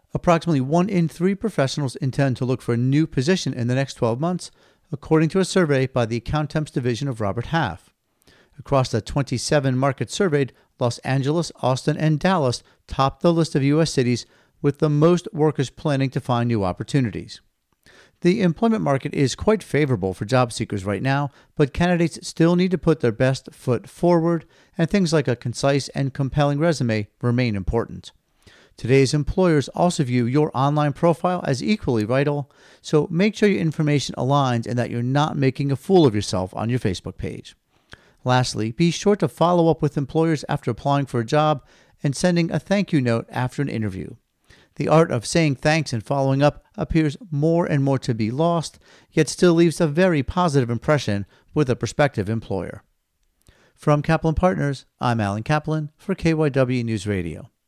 Approximately 1 in 3 professionals intend to look for a new position in the next 12 months, according to a survey by the Accountemps division of Robert Half. Across the 27 markets surveyed, Los Angeles, Austin, and Dallas topped the list of U.S. cities with the most workers planning to find new opportunities. The employment market is quite favorable for job seekers right now, but candidates still need to put their best foot forward, and things like a concise and compelling resume remain important. Today's employers also view your online profile as equally vital, so make sure your information aligns and that you're not making a fool of yourself on your Facebook page. Lastly, be sure to follow up with employers after applying for a job and sending a thank you note after an interview. The art of saying thanks and following up appears more and more to be lost, yet still leaves a very positive impression with a prospective employer. From Kaplan Partners, I'm Alan Kaplan for KYW News Radio.